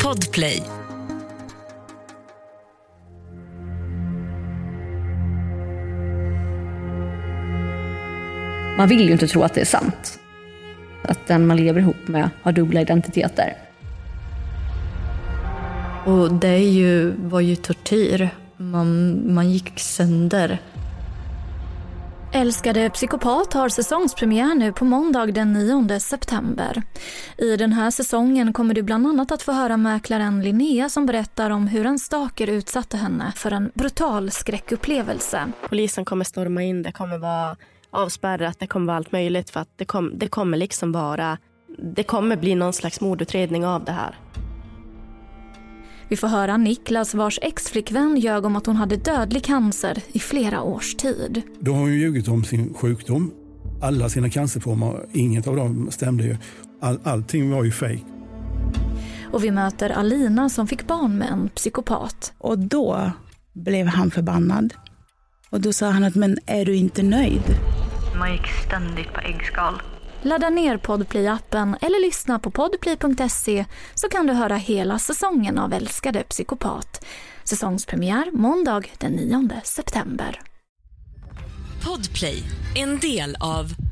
Podplay. Man vill ju inte tro att det är sant. Att den man lever ihop med har dubbla identiteter. Och det var ju tortyr. Man gick sönder. Älskade psykopat har säsongspremiär nu på måndag den 9 september. I den här säsongen kommer du bland annat att få höra mäklaren Linnea som berättar om hur en stalker utsatte henne för en brutal skräckupplevelse. Polisen kommer storma in, det kommer vara avspärrat, det kommer vara allt möjligt för att det kommer liksom det kommer bli någon slags mordutredning av det här. Vi får höra Niklas vars ex-flickvän ljög om att hon hade dödlig cancer i flera års tid. Då har hon ju ljugit om sin sjukdom. Alla sina cancerformer, inget av dem stämde ju. Allting var ju fejk. Och vi möter Alina som fick barn med en psykopat. Och då blev han förbannad. Och då sa han att, men är du inte nöjd? Man gick ständigt på äggskal. Ladda ner Podplay-appen eller lyssna på podplay.se så kan du höra hela säsongen av Älskade psykopat. Säsongspremiär måndag den 9 september. Podplay, en del av